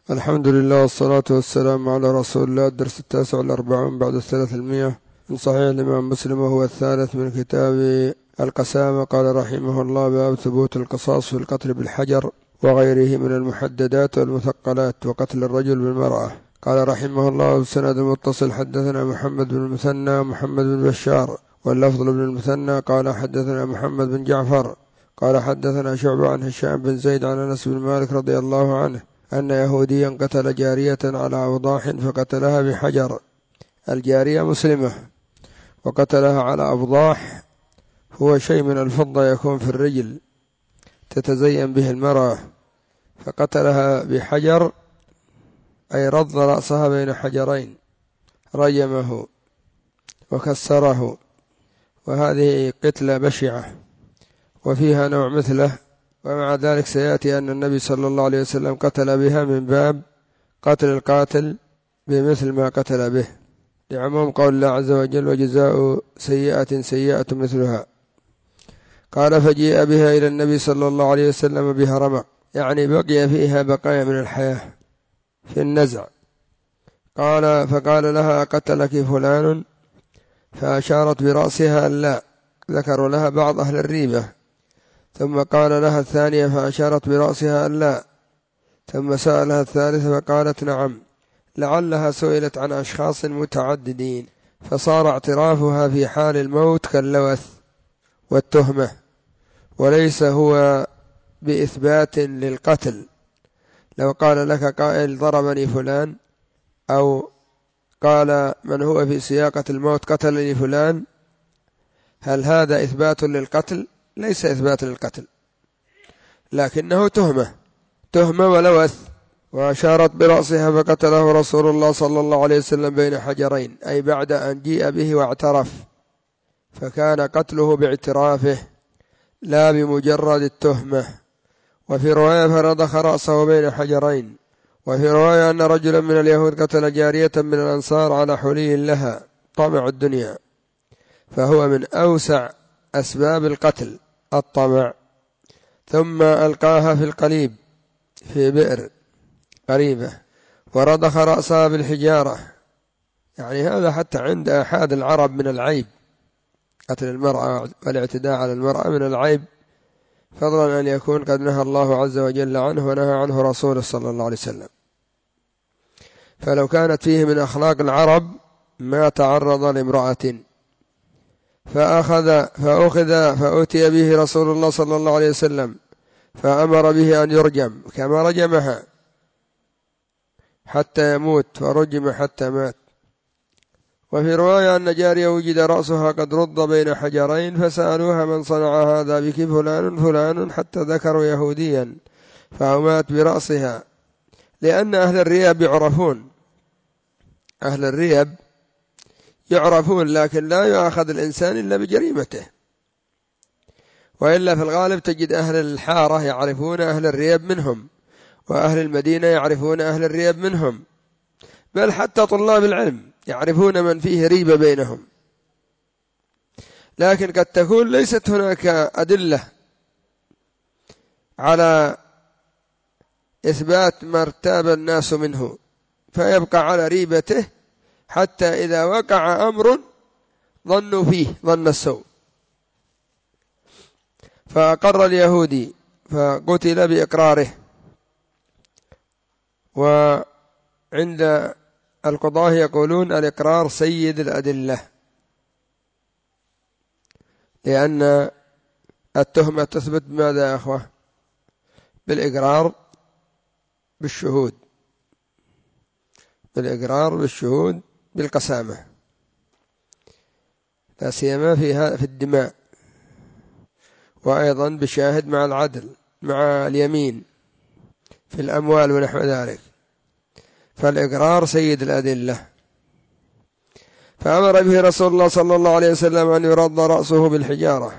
الحمد لله والصلاة والسلام على رسول الله. الدرس 49 بعد 300 من صحيح الإمام مسلم، وهو الثالث من كتاب القسامة. قال رحمه الله: باب ثبوت القصاص في القتل بالحجر وغيره من المحددات والمثقلات وقتل الرجل بالمرأة. قال رحمه الله: بسند متصل حدثنا محمد بن المثنى محمد بن بشار واللفظ بن المثنى قال حدثنا محمد بن جعفر قال حدثنا شعبة عن هشام بن زيد عن أنس بن مالك رضي الله عنه أن يهوديا قتل جارية على أوضاح فقتلها بحجر. الجارية مسلمة وقتلها على أوضاح، هو شيء من الفضة يكون في الرجل تتزين به المرأة، فقتلها بحجر أي رض رأسها بين حجرين، رجمه وكسره، وهذه قتلة بشعة وفيها نوع مثله. ومع ذلك سيأتي أن النبي صلى الله عليه وسلم قتل بها من باب قتل القاتل بمثل ما قتل به، لعموم قول الله عز وجل: وجزاء سيئة سيئة مثلها. قال: فجيء بها إلى النبي صلى الله عليه وسلم بها رمق، يعني بقي فيها بقايا من الحياة في النزع. فقال لها: قتلك فلان؟ فأشارت برأسها أن لا، ذكروا لها بعض أهل الريبة. ثم قال لها الثانية فأشارت برأسها أن لا، ثم سألها الثالثة فقالت نعم، لعلها سئلت عن أشخاص متعددين، فصار اعترافها في حال الموت كاللوث والتهمة، وليس هو بإثبات للقتل. لو قال لك قائل: ضربني فلان، أو قال من هو في سياقة الموت: قتلني فلان، هل هذا إثبات للقتل؟ ليس إثبات للقتل، لكنه تهمة ولوث. وأشارت برأسها فقتله رسول الله صلى الله عليه وسلم بين حجرين، أي بعد أن جيء به واعترف، فكان قتله باعترافه لا بمجرد التهمة. وفي رواية: فرضخ رأسه بين حجرين. وفي رواية أن رجلا من اليهود قتل جارية من الأنصار على حلي لها، طمع الدنيا، فهو من أوسع أسباب القتل الطمع. ثم ألقاها في القليب في بئر قريبة ورضخ رأسها بالحجارة، يعني هذا حتى عند أحد العرب من العيب، قتل المرأة والاعتداء على المرأة من العيب، فضلا أن يكون قد نهى الله عز وجل عنه ونهى عنه رسوله صلى الله عليه وسلم. فلو كانت فيه من أخلاق العرب ما تعرض لامرأة. فأتي به رسول الله صلى الله عليه وسلم فأمر به أن يرجم كما رجمها حتى يموت، فرجم حتى مات. وفي رواية أن جارية وجد رأسها قد رد بين حجرين، فسألوها: من صنع هذا بك؟ فلان فلان، حتى ذكروا يهوديا، فأمات برأسها. لأن أهل الرياب يعرفون، لكن لا يؤاخذ الإنسان إلا بجريمته، وإلا في الغالب تجد أهل الحارة يعرفون أهل الرياب منهم، وأهل المدينة يعرفون أهل الرياب منهم، بل حتى طلاب العلم يعرفون من فيه ريبة بينهم. لكن قد تكون ليست هناك أدلة على إثبات ما ارتاب الناس منه، فيبقى على ريبته حتى إذا وقع أمر ظنوا فيه ظن السوء. فأقر اليهودي فقتل بإقراره. وعند القضاة يقولون: الإقرار سيد الأدلة، لأن التهمة تثبت بماذا يا أخوة؟ بالإقرار بالشهود، بالقسامة، لا سيما في الدماء، وأيضا بشاهد مع العدل مع اليمين في الأموال ونحو ذلك. فالإقرار سيد الأدلة. فأمر به رسول الله صلى الله عليه وسلم أن يرض رأسه بالحجارة.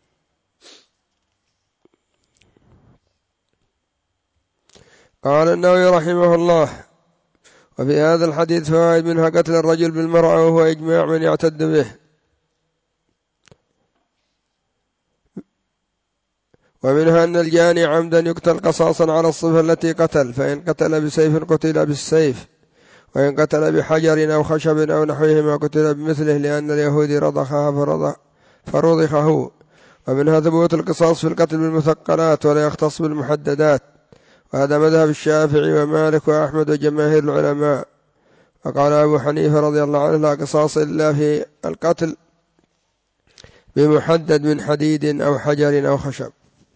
قال النووي رحمه الله: وفي هذا الحديث فوائد، منها قتل الرجل بالمرأة وهو إجماع من يعتد به. ومنها أن الجاني عمدا يقتل قصاصا على الصفة التي قتل، فإن قتل بسيف قتل بالسيف، وإن قتل بحجر أو خشب أو نحوهما قتل بمثله، لأن اليهودي رضخها فرضخه. ومنها ثبوت القصاص في القتل بالمثقلات ولا يختص بالمحددات، وهذا مذهب الشافعي ومالك وأحمد وجماهير العلماء. وقال أبو حنيفة رضي الله عنه: لا قصاص إلا في القتل بمحدد من حديد أو حجر أو خشب،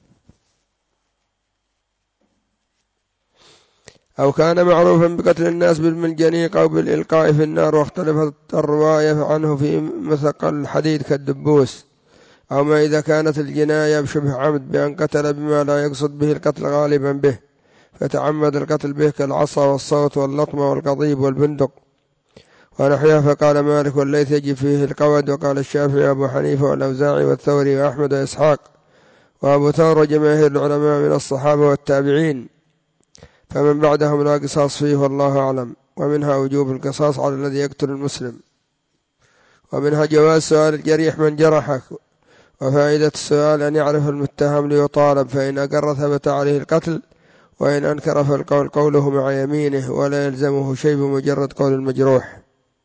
أو كان معروفا بقتل الناس بالمنجنيق أو بالإلقاء في النار. واختلفت الرواية عنه في مثقل الحديد كالدبوس، أو ما إذا كانت الجناية بشبه عمد بأن قتل بما لا يقصد به القتل غالبا به، فتعمد القتل به كالعصا والصوت واللطمة والقضيب والبندق ونحوها. فقال مالك والليث يجب فيه القود. وقال الشافعي وأبو حنيفة والأوزاعي والثوري وأحمد وإسحاق وأبو ثور وجماهير العلماء من الصحابة والتابعين، فمن بعدهم لا قصاص فيه والله أعلم. ومنها وجوب القصاص على الذي يقتل المسلم، ومنها جواز سؤال الجريح من جرحك، وفائدة السؤال أن يعرف المتهم ليطالب، فإن أقر ثبت عليه القتل، وإن أنكر فالقول قوله مع يمينه، ولا يلزمه شيء بمجرد قول المجروح.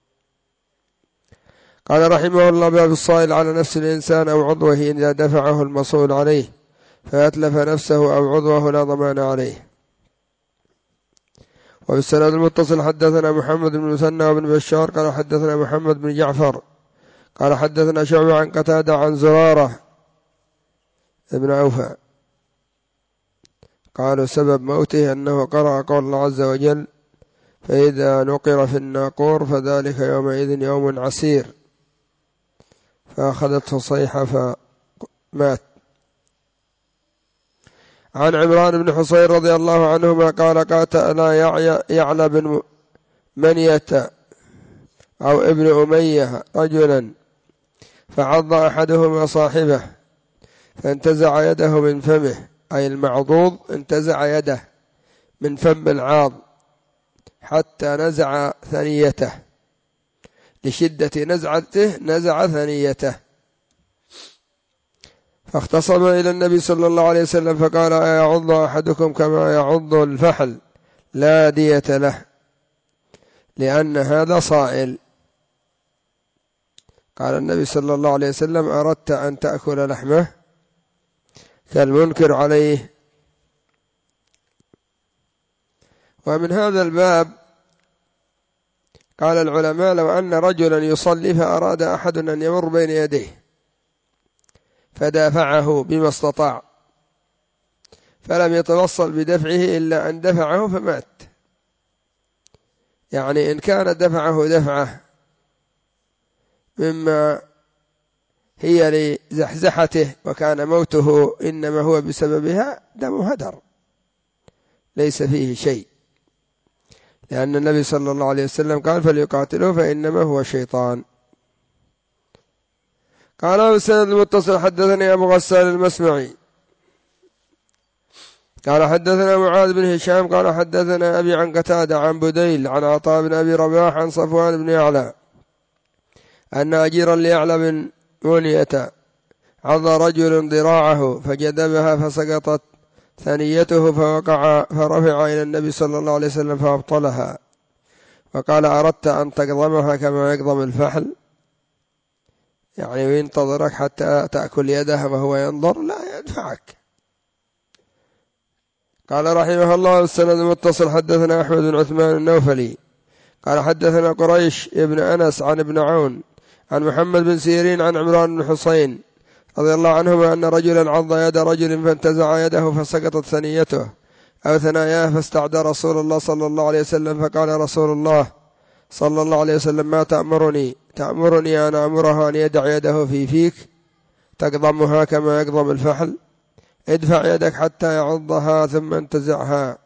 قال رحمه الله: باب الصائل على نفس الإنسان أو عضوه إذا دفعه المصول عليه فأتلف نفسه أو عضوه لا ضمان عليه. وفي السند المتصل حدثنا محمد بن مثنى وابن بشار قال حدثنا محمد بن جعفر قال حدثنا شعبة عن قتادة عن زرارة ابن أوفى قالوا سبب موته أنه قرأ قول الله عز وجل: فإذا نقر في الناقور فذلك يومئذ يوم عسير، فأخذته صيحة فمات. عن عمران بن حصين رضي الله عنهما قال: قاتل يعلى بن منية أو ابن أمية رجلا، فعض أحدهما صاحبه فانتزع يده من فمه، أي المعضوض انتزع يده من فم العاض حتى نزع ثنيته، لشدة نزعته نزع ثنيته، فاختصم إلى النبي صلى الله عليه وسلم فقال: أيعض أحدكم كما يعض الفحل؟ لا دية له، لأن هذا صائل. قال النبي صلى الله عليه وسلم: أردت أن تأكل لحمه كالمنكر عليه. ومن هذا الباب قال العلماء: لو أن رجلا يصلي فأراد أحد أن يمر بين يديه فدافعه بما استطاع، فلم يتوصل بدفعه إلا أن دفعه فمات، يعني إن كان دفعه دفعه مما هي لزحزحته وكان موته إنما هو بسببها، دم هدر ليس فيه شيء، لأن النبي صلى الله عليه وسلم قال: فليقاتله فإنما هو شيطان. قال السند المتصل حدثني أبو غسان المسمعي قال حدثنا معاذ بن هشام قال حدثنا أبي عن قتادة عن بديل عن عطاء بن أبي رباح عن صفوان بن يعلى أن أجيرا ليعلى بن منية عض رجل ذراعه فجذبها فسقطت ثنيته فوقع فرفع إلى النبي صلى الله عليه وسلم فأبطلها، وقال: أردت أن تقضمها كما يقضم الفحل، يعني وينتظرك حتى تأكل يده وهو ينظر، لا يدفعك. قال رحمه الله: السند المتصل حدثنا أحمد بن عثمان النوفلي قال حدثنا قريش ابن أنس عن ابن عون عن محمد بن سيرين عن عمران بن حصين رضي الله عنهما أن رجلا عض يد رجل فانتزع يده فسقطت ثنيته أو ثناياه، فاستعدى رسول الله صلى الله عليه وسلم فقال رسول الله صلى الله عليه وسلم: ما تأمرني أن أمره أن يدع يده في فيك تقضمها كما يقضم الفحل؟ ادفع يدك حتى يعضها ثم انتزعها،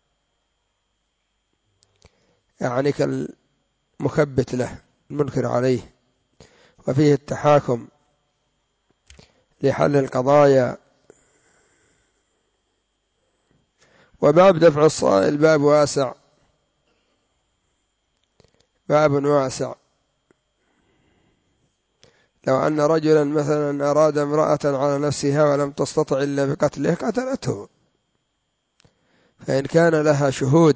يعني كالمكبت له المنكر عليه. وفيه التحاكم لحل القضايا. وباب دفع الصائل باب واسع، باب واسع لو أن رجلا مثلا أراد امرأة على نفسها ولم تستطع إلا بقتله قتلته، فإن كان لها شهود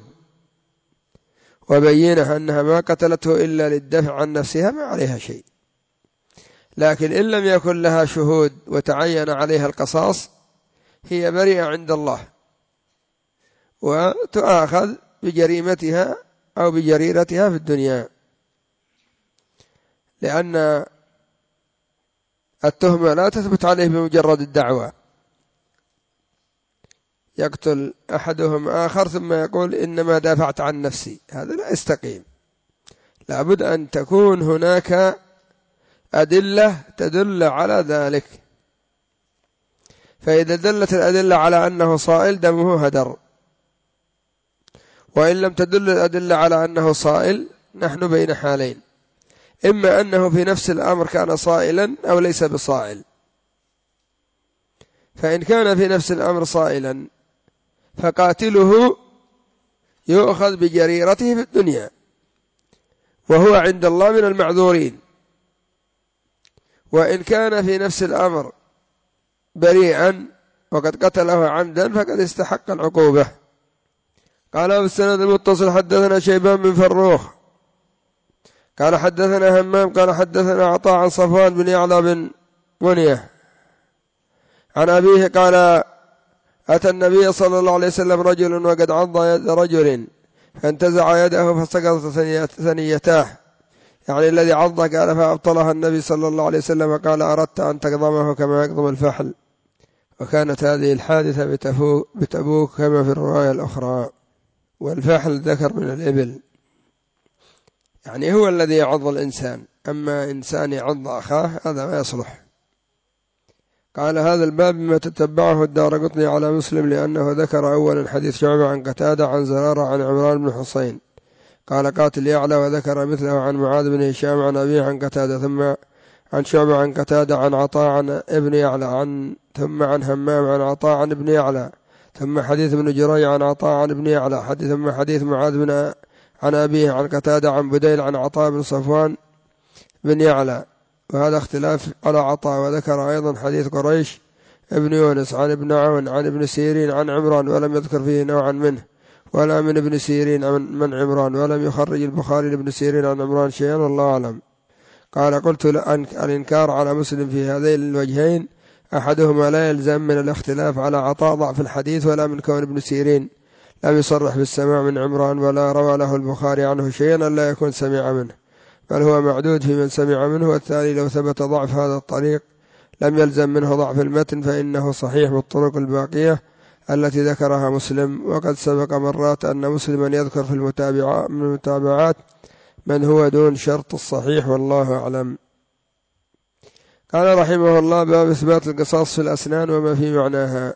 وبينها أنها ما قتلته إلا للدفع عن نفسها ما عليها شيء. لكن إن لم يكن لها شهود وتعين عليها القصاص هي بريئة عند الله، وتؤاخذ بجريمتها أو بجريرتها في الدنيا، لأن التهمة لا تثبت عليه بمجرد الدعوة. يقتل أحدهم آخر ثم يقول إنما دافعت عن نفسي، هذا لا يستقيم. لابد أن تكون هناك أدلة تدل على ذلك، فإذا دلت الأدلة على أنه صائل دمه هدر، وإن لم تدل الأدلة على أنه صائل نحن بين حالين، إما أنه في نفس الأمر كان صائلا أو ليس بصائل. فإن كان في نفس الأمر صائلا فقاتله يؤخذ بجريرته في الدنيا وهو عند الله من المعذورين، وإن كان في نفس الأمر بريئا وقد قتله عمدا فقد استحق العقوبة. قال بالسند المتصل حدثنا شيبان بن فروخ قال حدثنا همام قال حدثنا عطاء عن صفوان بن يعلى بن منية عن أبيه قال أتى النبي صلى الله عليه وسلم رجل وقد عض يد رجل فانتزع يده فسقطت ثنيتاه، يعني الذي عض. قال فأبطلها النبي صلى الله عليه وسلم قال أردت أن تقضمه كما يقضم الفحل. وكانت هذه الحادثة بتبوك كما في الرواية الأخرى. والفحل ذكر من الإبل، يعني هو الذي يعض الإنسان، أما إنسان يعض أخاه هذا ما يصلح. قال هذا الباب مما تتبعه الدارقطني على مسلم، لأنه ذكر أولا حديث شعبة عن قتادة عن زرارة عن عمران بن حسين قال قاتل يعلى، وذكر مثله عن معاذ بن هشام عن أبيه عن قتادة، ثم عن شعبة عن قتادة عن عطاء عن ابن يعلى ثم عن همام عن عطاء عن ابن يعلى، ثم حديث ابن جريج عن عطاء عن ابن يعلى، ثم حديث معاذ بن عن أبيه عن قتادة عن بديل عن عطاء بن صفوان بن يعلى، وهذا اختلاف على عطاء. وذكر أيضا حديث قريش ابن يونس عن ابن عون عن ابن سيرين عن عمران، ولم يذكر فيه نوعا منه ولا من ابن سيرين من عمران، ولم يخرج البخاري لابن سيرين عن عمران شيئا والله أعلم. قال قلت الإنكار على مسلم في هذين الوجهين أحدهما لا يلزم من الاختلاف على عطاء ضعف الحديث، ولا من كون ابن سيرين لم يصرح بالسماع من عمران ولا روى له البخاري عنه شيئا لا يكون سمع منه، بل هو معدود في من سمع منه. والثاني لو ثبت ضعف هذا الطريق لم يلزم منه ضعف المتن، فإنه صحيح بالطرق الباقية التي ذكرها مسلم. وقد سبق مرات أن مسلما يذكر في المتابعات من هو دون شرط الصحيح والله أعلم. قال رحمه الله باب إثبات القصاص في الأسنان وما في معناها،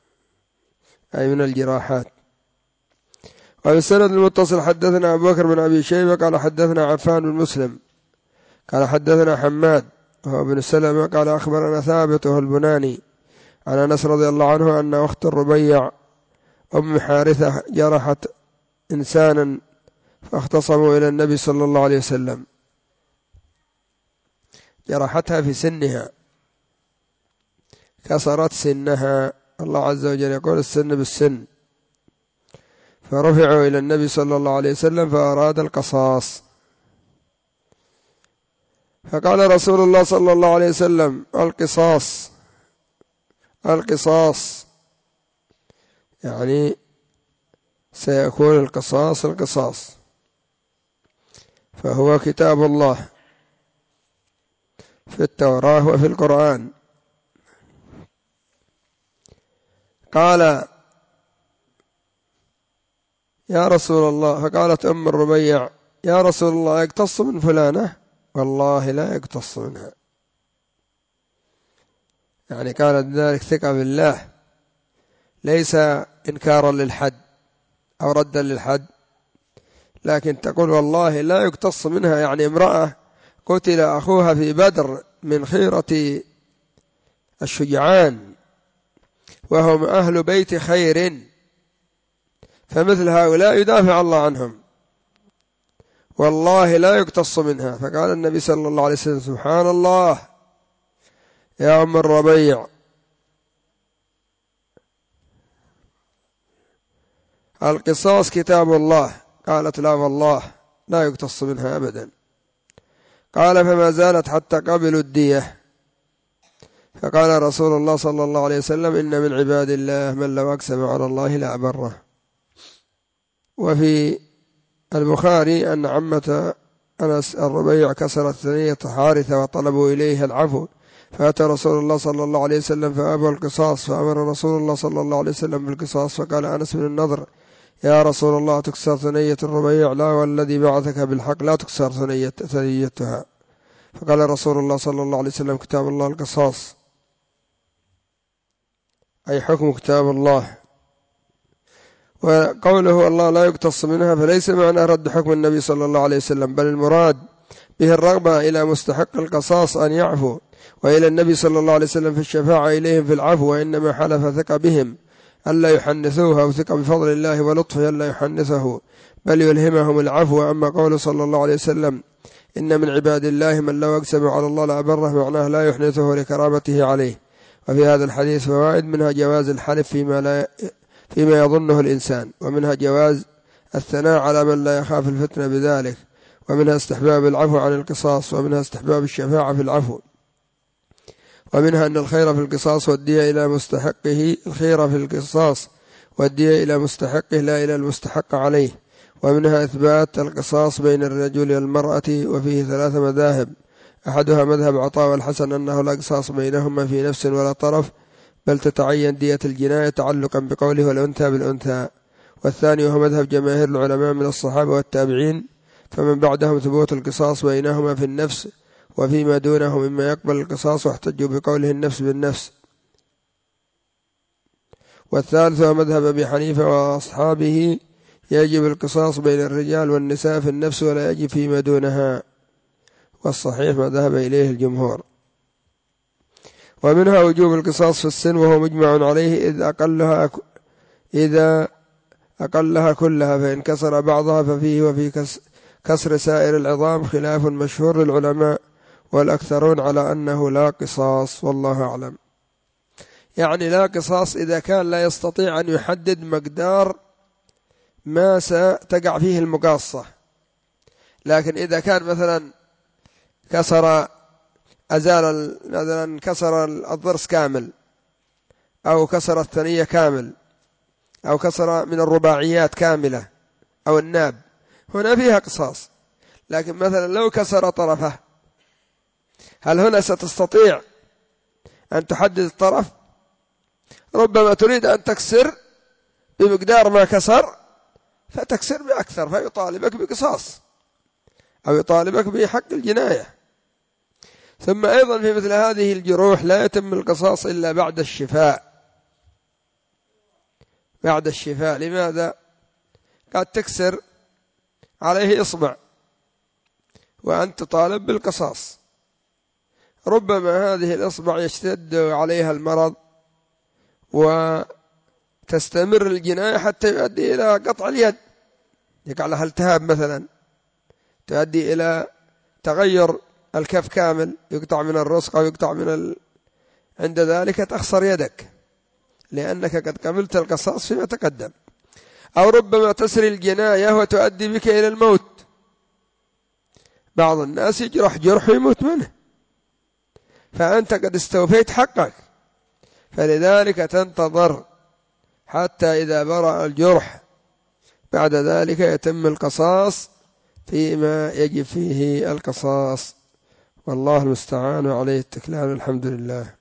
أي من الجراحات. وبالسند المتصل حدثنا أبو بكر بن أبي شيبة قال حدثنا عفان بن مسلم قال حدثنا حماد وهو بن سلمة قال أخبرنا ثابت البناني عن أنس رضي الله عنه أن أخت الربيع أم حارثة جرحت إنسانا فاختصموا إلى النبي صلى الله عليه وسلم، جرحتها في سنها، كسرت سنها، الله عز وجل يقول السن بالسن، فرفعوا إلى النبي صلى الله عليه وسلم فأراد القصاص، فقال رسول الله صلى الله عليه وسلم القصاص القصاص، يعني سيكون القصاص، فهو كتاب الله في التوراة وفي القرآن. قال يا رسول الله، فقالت أم الربيع يا رسول الله يقتص من فلانة؟ والله لا يقتص منها، يعني كانت ذلك ثقة بالله، ليس إنكارا للحد أو ردا للحد، لكن تقول والله لا يقتص منها، يعني امرأة قتل أخوها في بدر من خيرة الشجعان وهم أهل بيت خير، فمثل هؤلاء يدافع الله عنهم، والله لا يقتص منها. فقال النبي صلى الله عليه وسلم سبحان الله يا أم الربيع، القصاص كتاب الله. قالت لا والله لا يقتص منها أبدا. قال فما زالت حتى قبلوا الدية، فقال رسول الله صلى الله عليه وسلم إن من عباد الله من لو أقسم على الله لأبره. وفي البخاري أن عمة أنس الربيع كسرت ثنية حارثة وطلبوا إليها العفو، فأتى رسول الله صلى الله عليه وسلم فأبى القصاص، فأمر رسول الله صلى الله عليه وسلم بالقصاص. فقال أنس بن النضر يا رسول الله تكسر ثنية الربيع؟ لا والذي بعثك بالحق لا تكسر ثنيتها. فقال رسول الله صلى الله عليه وسلم كتاب الله القصاص، أي حكم كتاب الله. وقوله الله لا يقتص منها فليس معنى رد حكم النبي صلى الله عليه وسلم، بل المراد به الرغبة إلى مستحق القصاص أن يعفو، وإلى النبي صلى الله عليه وسلم في الشفاعة إليهم في العفو، وإنما حلف ثق بهم ألا يحنثوه، أو ثق بفضل الله ولطفه ألا يحنثه، بل يلهمهم العفو. أما قوله صلى الله عليه وسلم إن من عباد الله من لو أقسم على الله لأبره، معناه لا يحنثه لكرامته عليه. وفي هذا الحديث فوائد، منها جواز الحلف فيما يظنه الإنسان، ومنها جواز الثناء على من لا يخاف الفتنة بذلك، ومنها استحباب العفو عن القصاص، ومنها استحباب الشفاعة في العفو، ومنها أن الخير في القصاص والدية إلى مستحقه، الخير في القصاص والدية إلى مستحقه لا إلى المستحق عليه. ومنها إثبات القصاص بين الرجل والمرأة، وفيه 3 مذاهب، أحدها مذهب عطاء والحسن أنه لا قصاص بينهما في نفس ولا طرف، بل تتعين دية الجناية تعلقا بقوله والأنثى بالأنثى. والثاني هو مذهب جماهير العلماء من الصحابة والتابعين، فمن بعدهم ثبوت القصاص بينهما في النفس وفيما دونه مما يقبل القصاص، واحتجوا بقوله النفس بالنفس. والثالث هو مذهب أبي حنيفة وأصحابه، يجب القصاص بين الرجال والنساء في النفس ولا يجب فيما دونها، والصحيح ما ذهب إليه الجمهور. ومنها وجوب القصاص في السن، وهو مجمع عليه إذا أقلها كلها، فإن كسر بعضها ففيه وفي كسر سائر العظام خلاف مشهور للعلماء، والأكثرون على أنه لا قصاص، والله أعلم. يعني لا قصاص إذا كان لا يستطيع أن يحدد مقدار ما ستقع فيه المقاصة، لكن إذا كان مثلا كسر الضرس كامل، أو كسر الثنية كامل، أو كسر من الرباعيات كاملة، أو الناب، هنا فيها قصاص. لكن مثلا لو كسر طرفه، هل هنا ستستطيع أن تحدد الطرف؟ ربما تريد أن تكسر بمقدار ما كسر فتكسر بأكثر، فيطالبك بقصاص أو يطالبك بحق الجناية. ثم أيضا في مثل هذه الجروح لا يتم القصاص إلا بعد الشفاء. لماذا؟ قد تكسر عليه إصبع وأنت طالب بالقصاص، ربما هذه الإصبع يشتد عليها المرض وتستمر الجناية حتى يؤدي إلى قطع اليد، يقع لها التهاب مثلا، تؤدي إلى تغير الكف كامل، يقطع من الرسغ أو يقطع عند ذلك تخسر يدك لأنك قد قبلت القصاص فيما تقدم. أو ربما تسري الجناية وتؤدي بك إلى الموت، بعض الناس يجرح جرح ويموت منه، فأنت قد استوفيت حقك، فلذلك تنتظر حتى إذا برأ الجرح، بعد ذلك يتم القصاص فيما يجب فيه القصاص، والله المستعان وعليه التكلان. الحمد لله.